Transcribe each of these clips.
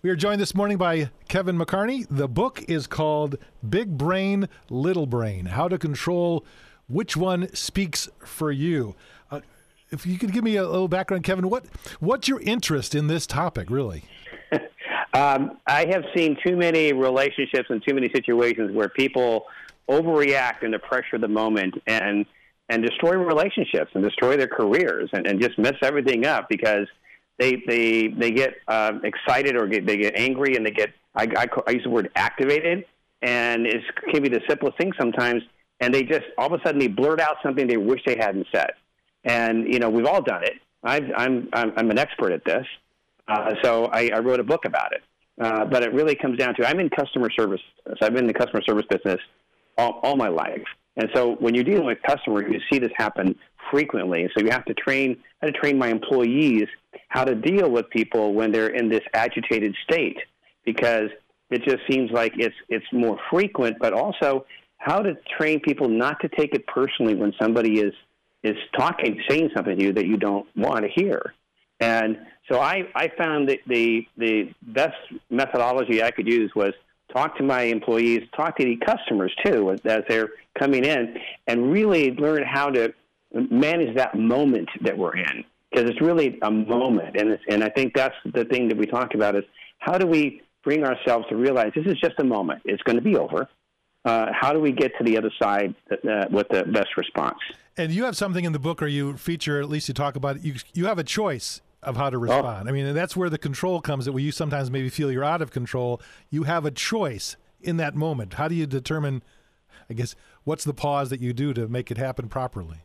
We are joined this morning by Kevin McCarney. The book is called Big Brain, Little Brain, How to Control Which One Speaks for You. If you could give me a little background, Kevin, what's your interest in this topic, really? I have seen too many relationships and too many situations where people overreact under pressure of the moment and destroy relationships and destroy their careers and just mess everything up because they get excited or they get angry and they get I use the word activated, and it can be the simplest thing sometimes, and they just all of a sudden they blurt out something they wish they hadn't said. And we've all done it. I'm an expert at this, so I wrote a book about it. But it really comes down to I'm in customer service. So I've been in the customer service business all my life. And so when you're dealing with customers, you see this happen frequently. So you have to train my employees how to deal with people when they're in this agitated state, because it just seems like it's more frequent, but also how to train people not to take it personally when somebody is saying something to you that you don't want to hear. And so I found that the best methodology I could use was talk to my employees, talk to the customers too as they're coming in, and really learn how to manage that moment that we're in, because it's really a moment. And I think that's the thing that we talk about is how do we bring ourselves to realize this is just a moment. It's going to be over. How do we get to the other side with the best response? And you have something in the book, or you feature, at least you talk about it, you have a choice of how to respond. I mean, that's where the control comes, that where you sometimes maybe feel you're out of control. You have a choice in that moment. How do you determine, I guess, what's the pause that you do to make it happen properly?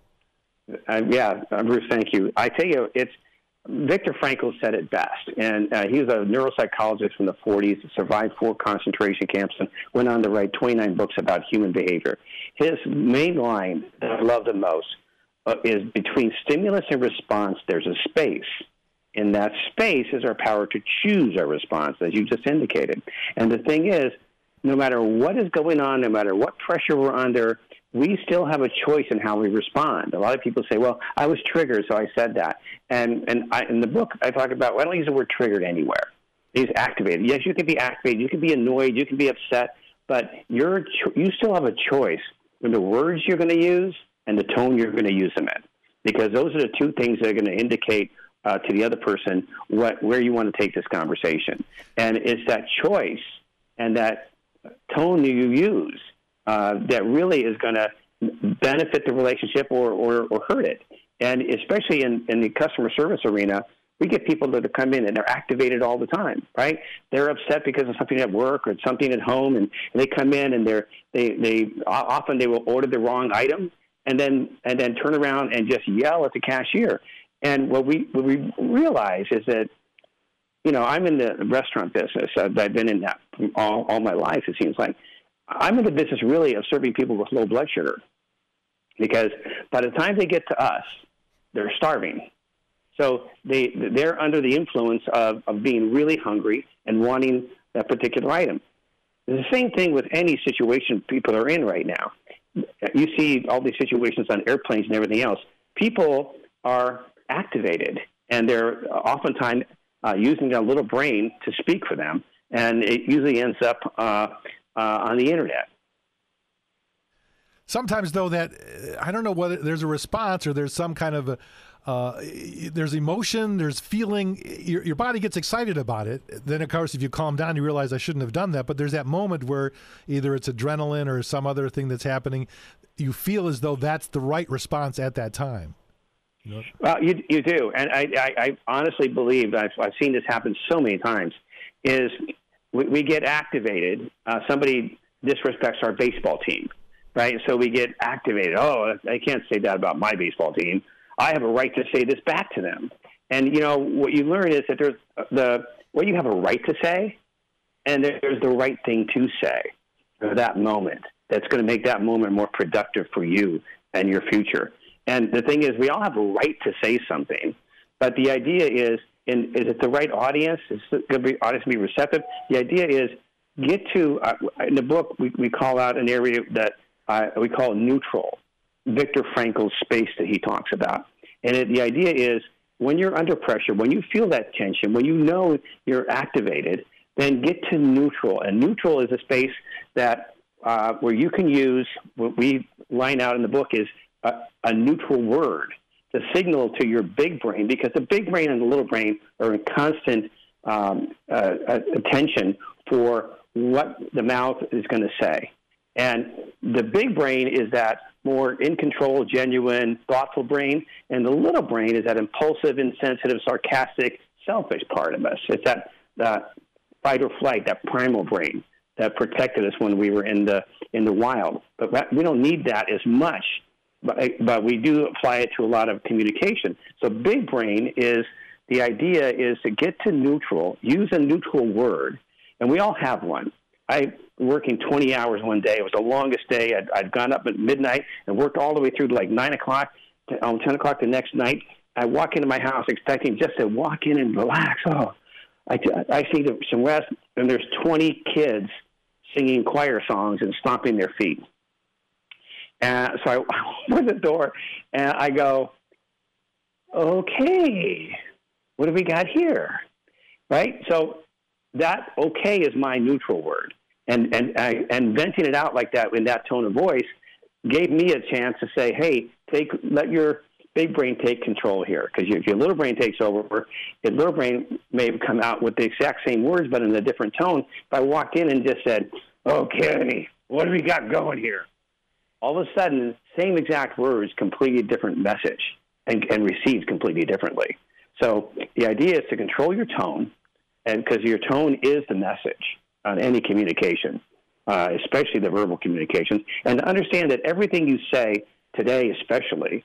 Bruce, thank you. I tell you, Viktor Frankl said it best, and he was a neuropsychologist from the 40s, survived 4 concentration camps, and went on to write 29 books about human behavior. His main line that I love the most is between stimulus and response, there's a space. In that space is our power to choose our response, as you just indicated. And the thing is, no matter what is going on, no matter what pressure we're under, we still have a choice in how we respond. A lot of people say, well, I was triggered, so I said that. And in the book, I talk about, well, I don't use the word triggered anywhere. It's activated. Yes, you can be activated. You can be annoyed. You can be upset. But you still have a choice in the words you're going to use and the tone you're going to use them in, because those are the 2 things that are going to indicate to the other person where you want to take this conversation. And it's that choice and that tone that you use that really is going to benefit the relationship or hurt it. And especially in the customer service arena, we get people that come in and they're activated all the time, right? They're upset because of something at work or something at home, and they come in and they often will order the wrong item and then turn around and just yell at the cashier. And what we realize is that, I'm in the restaurant business. I've been in that all my life, it seems like. I'm in the business really of serving people with low blood sugar, because by the time they get to us, they're starving. So they're under the influence of being really hungry and wanting that particular item. It's the same thing with any situation people are in right now. You see all these situations on airplanes and everything else. People are activated, and they're oftentimes using their little brain to speak for them, and it usually ends up on the internet. Sometimes, though, that I don't know whether there's a response or there's some kind of there's emotion, there's feeling. Your body gets excited about it. Then, of course, if you calm down, you realize I shouldn't have done that. But there's that moment where either it's adrenaline or some other thing that's happening. You feel as though that's the right response at that time. Well, you do, and I honestly believe I've seen this happen so many times. Is we get activated. Somebody disrespects our baseball team, right? So we get activated. Oh, I can't say that about my baseball team. I have a right to say this back to them. And, what you learn is that there's what you have a right to say, and there's the right thing to say for that moment that's going to make that moment more productive for you and your future. And the thing is, we all have a right to say something, but the idea is it the right audience? Is it going to be audience be receptive? The idea is get to in the book we call out an area that we call neutral, Viktor Frankl's space that he talks about. And the idea is when you're under pressure, when you feel that tension, when you know you're activated, then get to neutral. And neutral is a space that where you can use what we line out in the book is a neutral word to signal to your big brain, because the big brain and the little brain are in constant attention for what the mouth is going to say. And the big brain is that more in control, genuine, thoughtful brain, and the little brain is that impulsive, insensitive, sarcastic, selfish part of us. It's that fight or flight, that primal brain that protected us when we were in the wild. But we don't need that as much, but we do apply it to a lot of communication. So big brain is, the idea is to get to neutral, use a neutral word, and we all have one. I working 20 hours one day. It was the longest day. I'd gone up at midnight and worked all the way through to like 9 o'clock, 10 o'clock the next night. I walk into my house expecting just to walk in and relax. Oh, I see some rest, and there's 20 kids singing choir songs and stomping their feet. And so I open the door, and I go, okay, what do we got here? Right? So that okay is my neutral word. And venting it out like that in that tone of voice gave me a chance to say, hey, let your big brain take control here. Because if your little brain takes over, your little brain may have come out with the exact same words but in a different tone. If I walked in and just said, okay, what do we got going here? All of a sudden, same exact words, completely different message, and received completely differently. So the idea is to control your tone, and because your tone is the message on any communication, especially the verbal communications, and to understand that everything you say today, especially,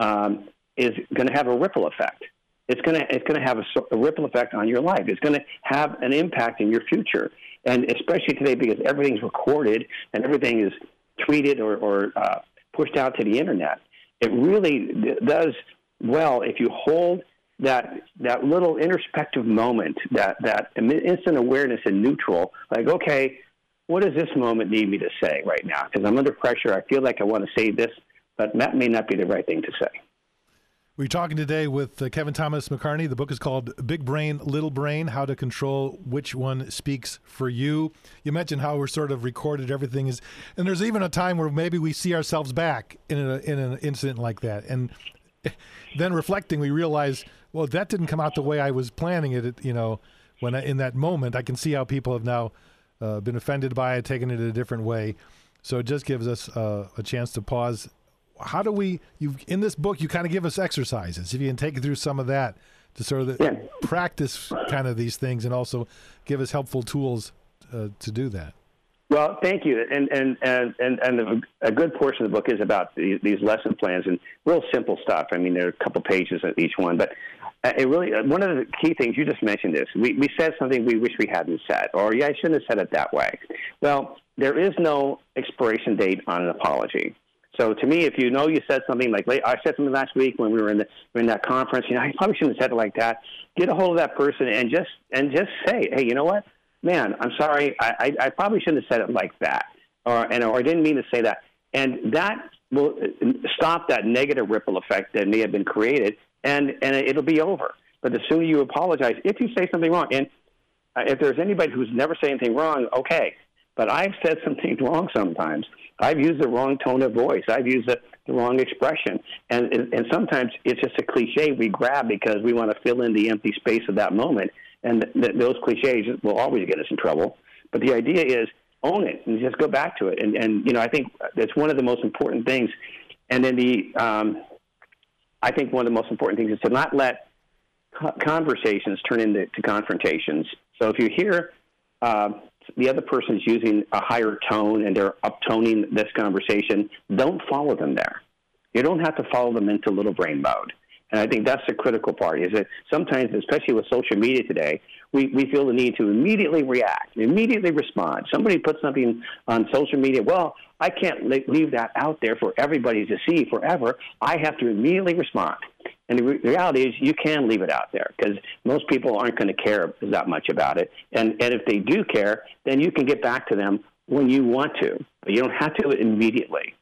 is going to have a ripple effect. It's going to have a ripple effect on your life. It's going to have an impact in your future, and especially today because everything's recorded and everything is tweeted or pushed out to the internet. It really does well if you hold that little introspective moment, that instant awareness in neutral, like, okay, what does this moment need me to say right now? Because I'm under pressure. I feel like I want to say this, but that may not be the right thing to say. We're talking today with Kevin Thomas McCarney. The book is called Big Brain, Little Brain, How to Control Which One Speaks for You. You mentioned how we're sort of recorded, everything is, and there's even a time where maybe we see ourselves back in an incident like that. And then reflecting, we realize, well, that didn't come out the way I was planning it. When in that moment, I can see how people have now been offended by it, taken it a different way. So it just gives us a chance to pause. How do in this book, you kind of give us exercises. If you can take it through some of that to sort of practice kind of these things and also give us helpful tools to do that. Well, thank you. And a good portion of the book is about these lesson plans and real simple stuff. I mean, there are a couple pages of each one, but it really, one of the key things, you just mentioned this, we said something we wish we hadn't said, or I shouldn't have said it that way. Well, there is no expiration date on an apology. So to me, if you know you said something like, I said something last week when we were in that conference, I probably shouldn't have said it like that. Get a hold of that person and just say, hey, you know what? Man, I'm sorry. I probably shouldn't have said it like that, or I didn't mean to say that. And that will stop that negative ripple effect that may have been created, and it'll be over. But the sooner you apologize, if you say something wrong, and if there's anybody who's never said anything wrong, okay. But I've said something wrong sometimes. I've used the wrong tone of voice. I've used the wrong expression. And sometimes it's just a cliche we grab because we want to fill in the empty space of that moment. And those cliches will always get us in trouble. But the idea is own it and just go back to it. And I think that's one of the most important things. And then I think one of the most important things is to not let conversations turn into confrontations. So if you hear the other person's using a higher tone and they're uptoning this conversation, don't follow them there. You don't have to follow them into little brain mode. And I think that's the critical part, is that sometimes, especially with social media today, we feel the need to immediately react, immediately respond. Somebody puts something on social media, well, I can't leave that out there for everybody to see forever. I have to immediately respond. And the reality is you can leave it out there because most people aren't going to care that much about it. And if they do care, then you can get back to them when you want to. But you don't have to immediately.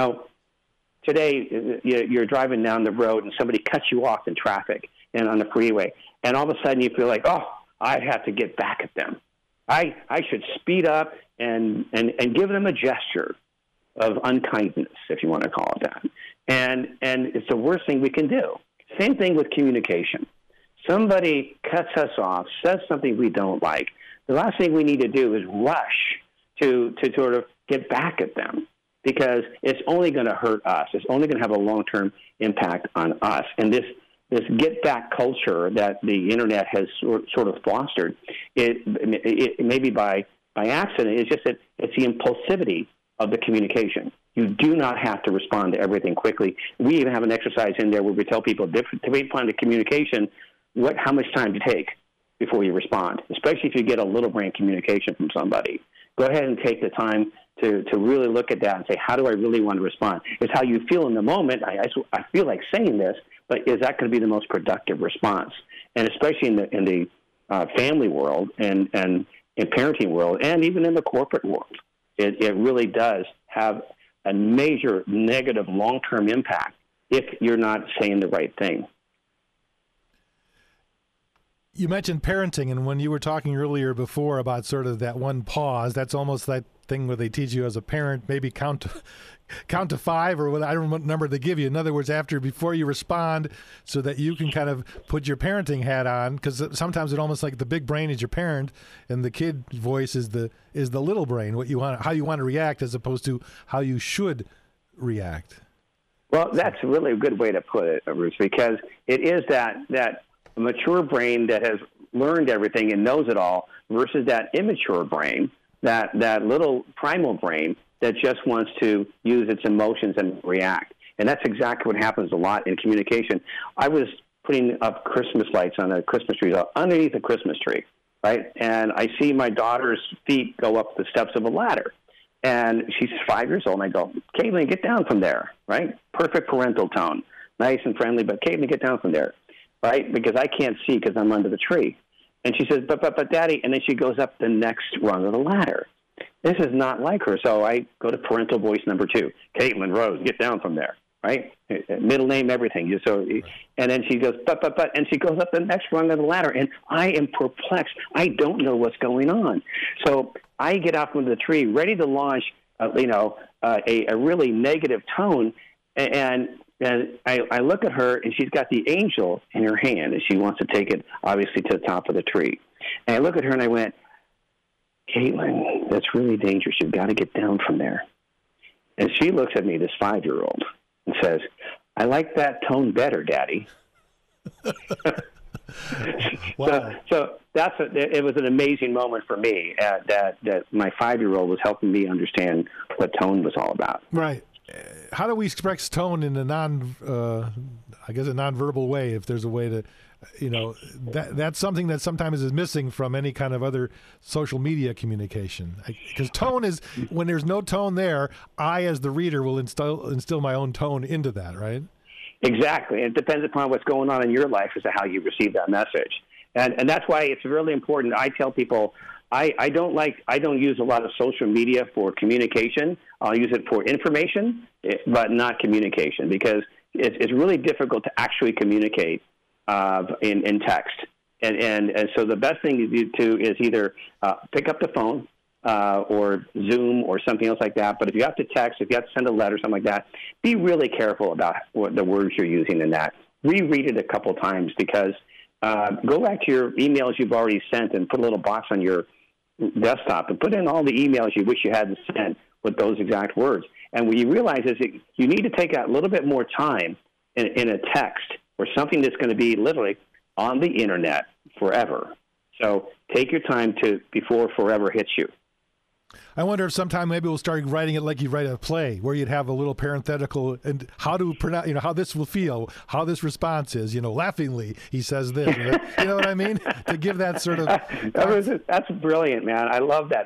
Today you're driving down the road and somebody cuts you off in traffic and on the freeway. And all of a sudden you feel like, oh, I have to get back at them. I should speed up and give them a gesture of unkindness, if you want to call it that. And it's the worst thing we can do. Same thing with communication. Somebody cuts us off, says something we don't like. The last thing we need to do is rush to sort of get back at them, because it's only going to hurt us. It's only going to have a long-term impact on us. And this get-back culture that the internet has sort of fostered, it maybe by accident, it's just that it's the impulsivity of the communication. You do not have to respond to everything quickly. We even have an exercise in there where we tell people, depending upon the communication, how much time to take before you respond, especially if you get a little brain communication from somebody. Go ahead and take the time to really look at that and say, how do I really want to respond? It's how you feel in the moment. I feel like saying this, but is that going to be the most productive response? And especially in the family world and in parenting world, and even in the corporate world, it really does have a major negative long-term impact if you're not saying the right thing. You mentioned parenting, and when you were talking earlier before about sort of that one pause, that's almost that thing where they teach you as a parent, maybe count to five, or what, I don't know what number they give you. In other words, before you respond, so that you can kind of put your parenting hat on, because sometimes it's almost like the big brain is your parent, and the kid voice is the little brain, how you want to react, as opposed to how you should react. Well, that's really a good way to put it, Bruce, because it is that mature brain that has learned everything and knows it all versus that immature brain, that little primal brain that just wants to use its emotions and react. And that's exactly what happens a lot in communication. I was putting up Christmas lights on a Christmas tree, underneath a Christmas tree, right? And I see my daughter's feet go up the steps of a ladder. And she's 5 years old, and I go, Caitlin, get down from there, right? Perfect parental tone, nice and friendly, but Caitlin, get down from there, right? Because I can't see because I'm under the tree. And she says, but Daddy, and then she goes up the next rung of the ladder. This is not like her. So I go to parental voice number 2. Caitlin Rose, get down from there, right? Middle name, everything. And then she goes, but, and she goes up the next rung of the ladder, and I am perplexed. I don't know what's going on. So I get out from the tree, ready to launch, a really negative tone, and I look at her, and she's got the angel in her hand, and she wants to take it, obviously, to the top of the tree. And I look at her, and I went, Caitlin, that's really dangerous. You've got to get down from there. And she looks at me, this 5-year-old, and says, I like that tone better, Daddy. Wow. So it was an amazing moment for me that my 5-year-old was helping me understand what tone was all about. Right. How do we express tone in a non-verbal way, if there's a way to, that's something that sometimes is missing from any kind of other social media communication. Because tone is, when there's no tone there, I, as the reader, will instill my own tone into that, right? Exactly. It depends upon what's going on in your life as to how you receive that message. And that's why it's really important. I tell people, I don't use a lot of social media for communication. I'll use it for information, but not communication, because it's really difficult to actually communicate in text. And so the best thing you do is either pick up the phone or Zoom or something else like that. But if you have to text, if you have to send a letter, something like that, be really careful about what the words you're using in that. Reread it a couple times, because go back to your emails you've already sent and put a little box on your desktop and put in all the emails you wish you hadn't sent with those exact words. And what you realize is that you need to take a little bit more time in a text or something that's going to be literally on the internet forever. So take your time before forever hits you. I wonder if sometime maybe we'll start writing it like you write a play, where you'd have a little parenthetical and how to pronounce, how this will feel, how this response is, laughingly, he says this. You know what I mean? To give that sort of. That's brilliant, man. I love that.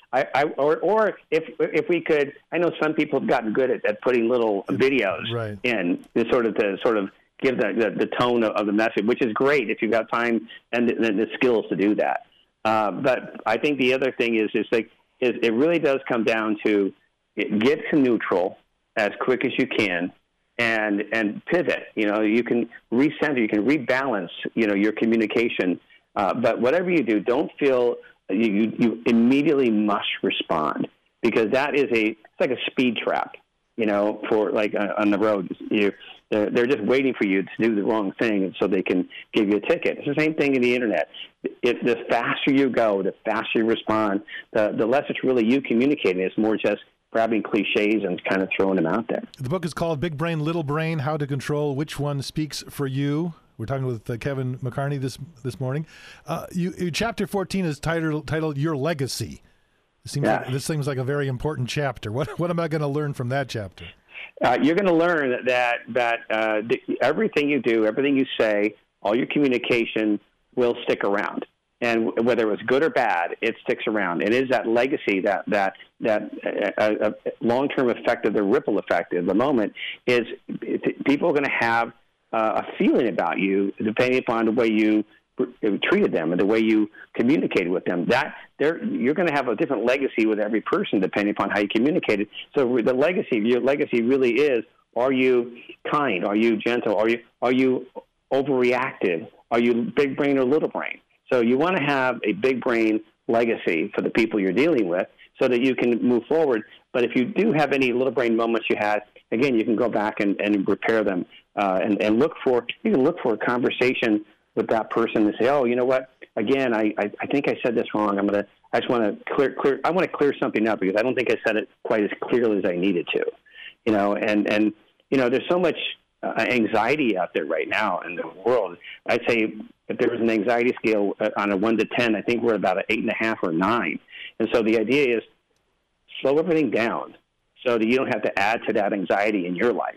Or if we could, I know some people have gotten good at putting little videos in to sort of give the tone of the message, which is great if you've got time and the skills to do that. But I think the other thing is it really does come down to get to neutral as quick as you can and pivot. You can recenter, you can rebalance, your communication. But whatever you do, don't feel you immediately must respond, because that is it's like a speed trap, for like on the road. They're just waiting for you to do the wrong thing, and so they can give you a ticket. It's the same thing in the internet. The faster you go, the faster you respond, the less it's really you communicating. It's more just grabbing cliches and kind of throwing them out there. The book is called Big Brain, Little Brain: How to Control Which One Speaks for You. We're talking with Kevin McCarney this morning. Chapter 14 is titled Your Legacy. This seems like a very important chapter. What am I going to learn from that chapter? You're going to learn that everything you do, everything you say, all your communication will stick around. And whether it was good or bad, it sticks around. It is that legacy, that long-term effect of the ripple effect of the moment is people are going to have a feeling about you depending upon the way you treated them and the way you communicated with them. You're going to have a different legacy with every person depending upon how you communicated. So your legacy really is: are you kind? Are you gentle? Are you overreactive? Are you big brain or little brain? So you want to have a big brain legacy for the people you're dealing with so that you can move forward. But if you do have any little brain moments you had, again, you can go back and repair them and look for a conversation with that person and say, oh, you know what? Again, I think I said this wrong. I want to clear something up because I don't think I said it quite as clearly as I needed to. There's so much anxiety out there right now in the world. I'd say if there was an anxiety scale on a 1 to 10, I think we're about an 8.5 or 9. And so the idea is slow everything down so that you don't have to add to that anxiety in your life.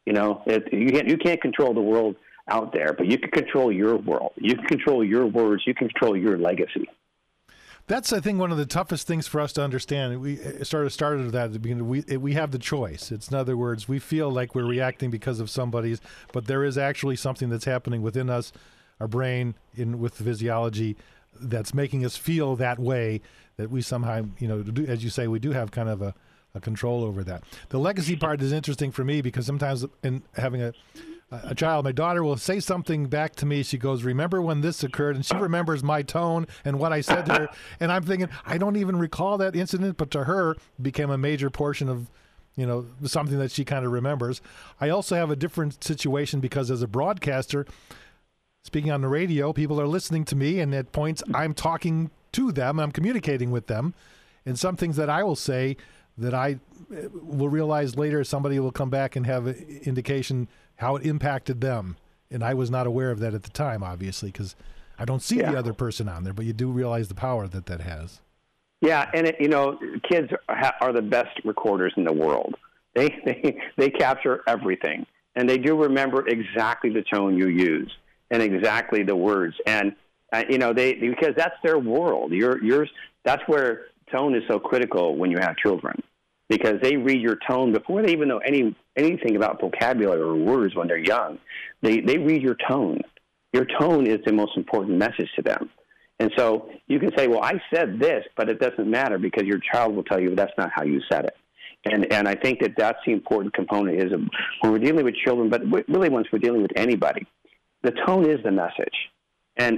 You can't control the world out there, but you can control your world. You can control your words. You can control your legacy. That's, I think, one of the toughest things for us to understand. We started with that at the beginning. We have the choice. It's, in other words, we feel like we're reacting because of somebody's, but there is actually something that's happening within us, our brain, with the physiology, that's making us feel that way, that we somehow, as you say, we do have kind of a control over that. The legacy part is interesting for me because sometimes in having a child, my daughter will say something back to me. She goes, remember when this occurred? And she remembers my tone and what I said to her. And I'm thinking, I don't even recall that incident, but to her it became a major portion of, something that she kind of remembers. I also have a different situation because as a broadcaster, speaking on the radio, people are listening to me, and at points I'm talking to them, I'm communicating with them. And some things that I will say that I will realize later, somebody will come back and have an indication how it impacted them. And I was not aware of that at the time, obviously, because I don't see the other person on there, but you do realize the power that has. Yeah, and kids are the best recorders in the world. They capture everything, and they do remember exactly the tone you use and exactly the words, and because that's their world. Yours. That's where tone is so critical when you have children, because they read your tone before they even know anything about vocabulary or words when they're young. They read your tone. Your tone is the most important message to them. And so you can say, well, I said this, but it doesn't matter because your child will tell you that's not how you said it. And I think that's the important component is when we're dealing with children, but really once we're dealing with anybody, the tone is the message. And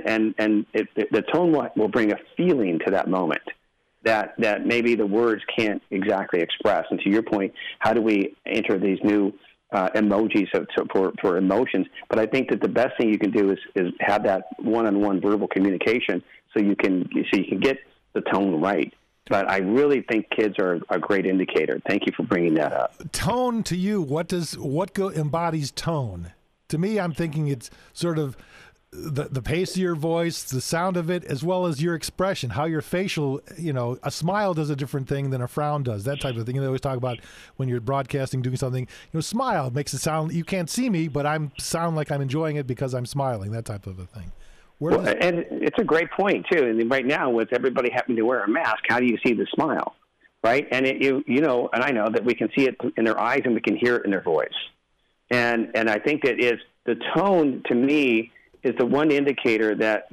the tone will bring a feeling to that moment that maybe the words can't exactly express. And to your point, how do we enter these new emojis for emotions? But I think that the best thing you can do is have that one-on-one verbal communication so you can get the tone right. But I really think kids are a great indicator. Thank you for bringing that up. Tone to you, what embodies tone? To me, I'm thinking it's sort of the pace of your voice, the sound of it, as well as your expression, how your facial, a smile does a different thing than a frown does, that type of thing. They always talk about when you're broadcasting, doing something, smile makes it sound, you can't see me, but I sound like I'm enjoying it because I'm smiling, that type of a thing. And it's a great point, too. And right now, with everybody having to wear a mask, how do you see the smile, right? And and I know that we can see it in their eyes and we can hear it in their voice. And I think that is the tone, to me, is the one indicator that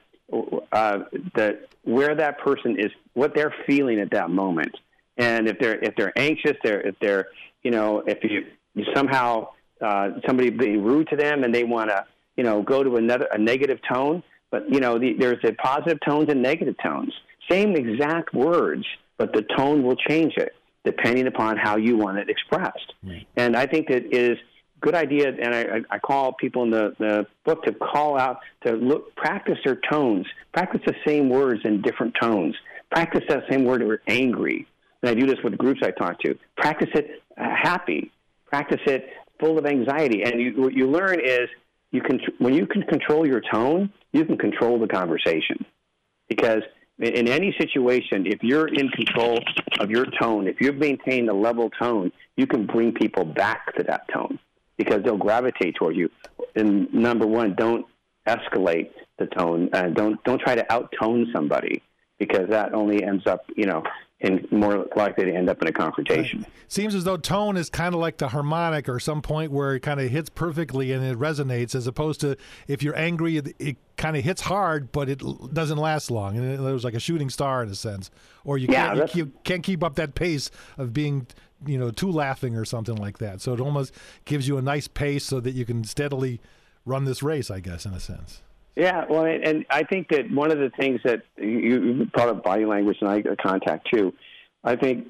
where that person is, what they're feeling at that moment, and if they're anxious, if you somehow somebody being rude to them and they want to go to a negative tone, But, there's the positive tones and negative tones. Same exact words, but the tone will change it depending upon how you want it expressed. Right. And I think that is a good idea, and I call people in the book to call out, to practice their tones, practice the same words in different tones, practice that same word or angry. And I do this with the groups I talk to. Practice it happy, practice it full of anxiety. And what you learn is when you can control your tone, you can control the conversation. Because in any situation, if you're in control of your tone, if you've maintained a level tone, you can bring people back to that tone because they'll gravitate toward you. And number one, don't escalate the tone. Don't try to out-tone somebody because that only ends up, and more likely to end up in a confrontation. Right. Seems as though tone is kind of like the harmonic or some point where it kind of hits perfectly and it resonates, as opposed to if you're angry, it kind of hits hard, but it doesn't last long. And it was like a shooting star in a sense. Or you can't keep up that pace of being, too laughing or something like that. So it almost gives you a nice pace so that you can steadily run this race, I guess, in a sense. Yeah, well, and I think that one of the things that you brought up body language and eye contact too. I think,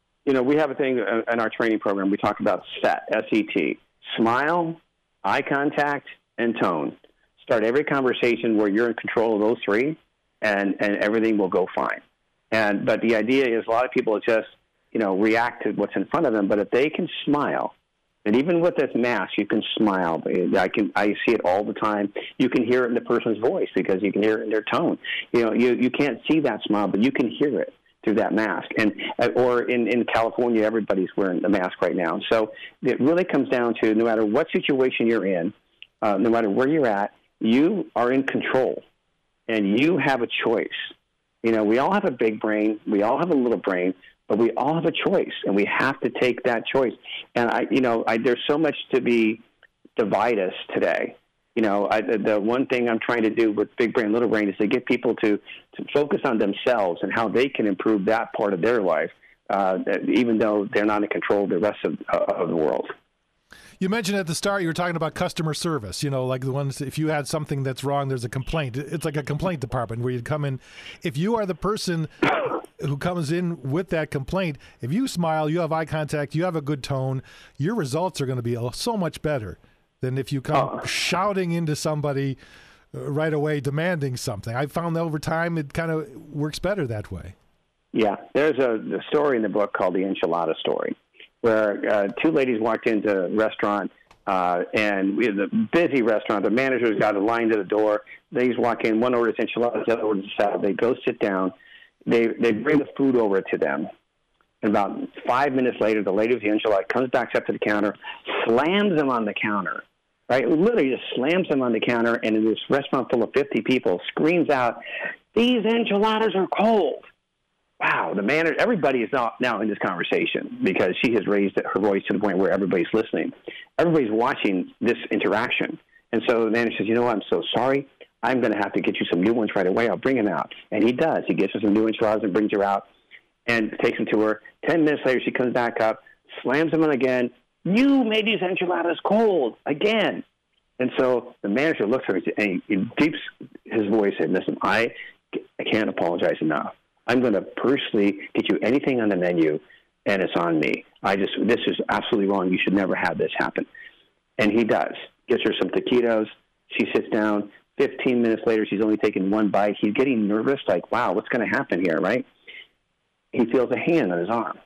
we have a thing in our training program. We talk about SET, S-E-T, smile, eye contact, and tone. Start every conversation where you're in control of those three, and everything will go fine. But the idea is a lot of people just, react to what's in front of them. But if they can smile. And even with this mask, you can smile. I see it all the time. You can hear it in the person's voice because you can hear it in their tone. You can't see that smile, but you can hear it through that mask. Or in California, everybody's wearing a mask right now. So it really comes down to no matter what situation you're in, no matter where you're at, you are in control, and you have a choice. We all have a big brain. We all have a little brain. But we all have a choice, and we have to take that choice. And there's so much to divide us today. The one thing I'm trying to do with Big Brain, Little Brain is to get people to focus on themselves and how they can improve that part of their life, even though they're not in control of the rest of the world. You mentioned at the start you were talking about customer service, like the ones, if you had something that's wrong, there's a complaint. It's like a complaint department where you'd come in. If you are the person who comes in with that complaint, if you smile, you have eye contact, you have a good tone, your results are going to be so much better than if you come shouting into somebody right away demanding something. I found that over time it kind of works better that way. Yeah, there's a story in the book called The Enchilada Story, where two ladies walked into a restaurant, and we had a busy restaurant. The manager's got a line to the door. They just walk in, one orders enchiladas, the other orders salad. They go sit down. They bring the food over to them. And about 5 minutes later, the lady with the enchilada comes back up to the counter, slams them on the counter, right? Literally just slams them on the counter, and in this restaurant full of 50 people, screams out, "These enchiladas are cold." Wow, the manager, everybody is now in this conversation because she has raised her voice to the point where everybody's listening. Everybody's watching this interaction. And so the manager says, "You know what, I'm so sorry. I'm going to have to get you some new ones right away. I'll bring them out." And he does. He gets her some new enchiladas and brings her out and takes them to her. 10 minutes later, she comes back up, slams them on again. "You made these enchiladas cold again." And so the manager looks at her and he deeps his voice and says, "Listen, I can't apologize enough. I'm going to personally get you anything on the menu, and it's on me. This is absolutely wrong. You should never have this happen." And he does. Gets her some taquitos. She sits down. 15 minutes later, she's only taken one bite. He's getting nervous, like, wow, what's going to happen here, right? He feels a hand on his arm,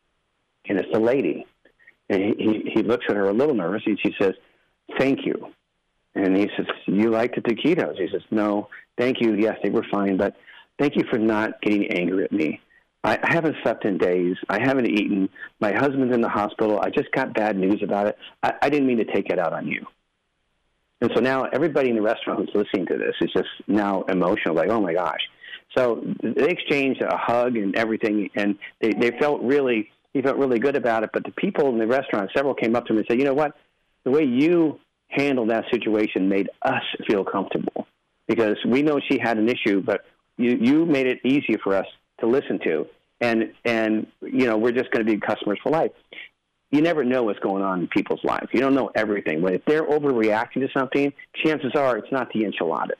and it's the lady. And he looks at her a little nervous, and she says, "Thank you." And he says, "You like the taquitos?" He says, "No, thank you. Yes, they were fine, but thank you for not getting angry at me. I haven't slept in days. I haven't eaten. My husband's in the hospital. I just got bad news about it. I didn't mean to take it out on you." And so now everybody in the restaurant who's listening to this is just now emotional, like, oh, my gosh. So they exchanged a hug and everything, and he felt really good about it. But the people in the restaurant, several came up to him and said, "You know what? The way you handled that situation made us feel comfortable because we know she had an issue, but you made it easier for us to listen to. And we're just going to be customers for life." You never know what's going on in people's lives. You don't know everything. But if they're overreacting to something, chances are it's not the enchiladas.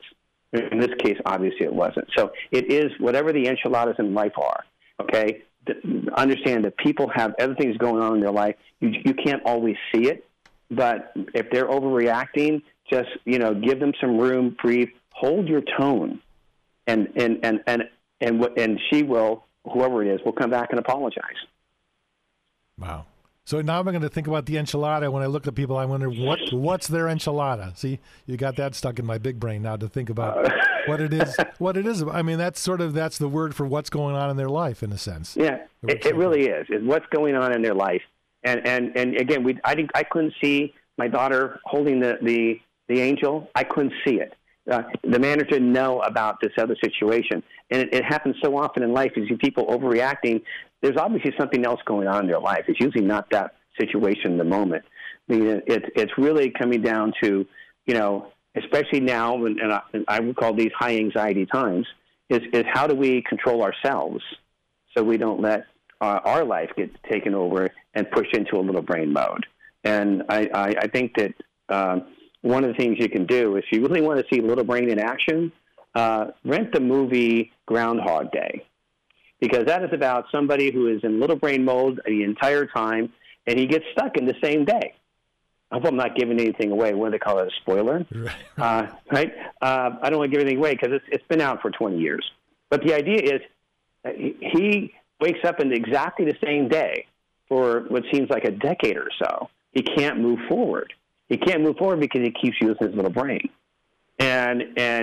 In this case, obviously it wasn't. So it is whatever the enchiladas in life are, okay? Understand that people have other things going on in their life. You can't always see it, but if they're overreacting, just, give them some room, breathe, hold your tone, and she will, whoever it is, will come back and apologize. Wow. So now I'm going to think about the enchilada. When I look at people, I wonder what's their enchilada. See, you got that stuck in my big brain now to think about what it is. What it is. I mean, that's the word for what's going on in their life, in a sense. Yeah, it really is. It's what's going on in their life. And again, I couldn't see my daughter holding the angel. I couldn't see it. The manager didn't know about this other situation. And it happens so often in life. You see people overreacting. There's obviously something else going on in their life. It's usually not that situation in the moment. I mean, it's really coming down to, especially now, and I would call these high anxiety times, is how do we control ourselves so we don't let our life get taken over and pushed into a little brain mode. And I think that one of the things you can do, if you really want to see Little Brain in action, rent the movie Groundhog Day, because that is about somebody who is in little brain mode the entire time, and he gets stuck in the same day. I hope I'm not giving anything away. What do they call it, a spoiler? Right? I don't want to give anything away because it's been out for 20 years. But the idea is he wakes up in exactly the same day for what seems like a decade or so. He can't move forward. He can't move forward because he keeps using his little brain. And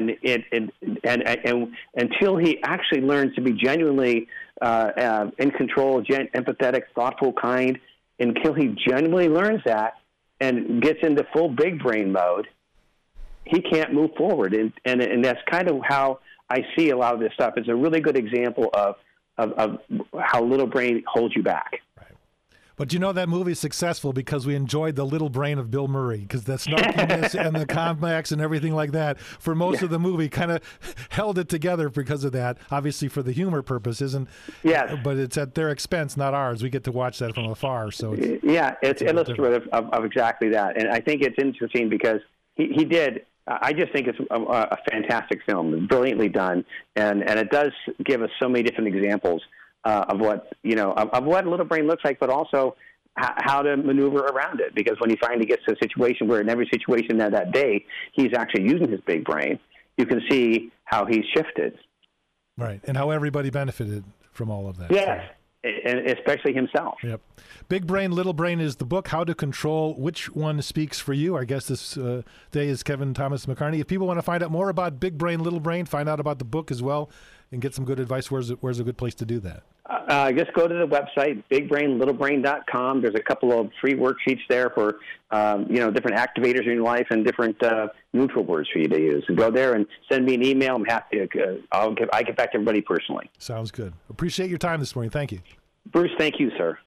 until he actually learns to be genuinely in control, empathetic, thoughtful, kind, until he genuinely learns that and gets into full big brain mode, he can't move forward. And that's kind of how I see a lot of this stuff. It's a really good example of how little brain holds you back. But that movie is successful because we enjoyed the little brain of Bill Murray, because the snarkiness and the climax and everything like that for most of the movie kind of held it together because of that, obviously for the humor purposes. But it's at their expense, not ours. We get to watch that from afar. So it's illustrative of exactly that. And I think it's interesting because he did. I just think it's a fantastic film, brilliantly done, and it does give us so many different examples of what of what Little Brain looks like, but also how to maneuver around it. Because when he finally gets to a situation where in every situation that day he's actually using his big brain, you can see how he's shifted. Right, and how everybody benefited from all of that. Yes, and especially himself. Yep. Big Brain, Little Brain is the book. How to Control Which One Speaks for You. Our guest this day is Kevin Thomas McCarney. If people want to find out more about Big Brain, Little Brain, find out about the book as well, and get some good advice, where's a good place to do that? Just go to the website, bigbrainlittlebrain.com. There's a couple of free worksheets there for, different activators in your life and different neutral words for you to use. So go there and send me an email. I'm happy to, I get back to everybody personally. Sounds good. Appreciate your time this morning. Thank you. Bruce, thank you, sir.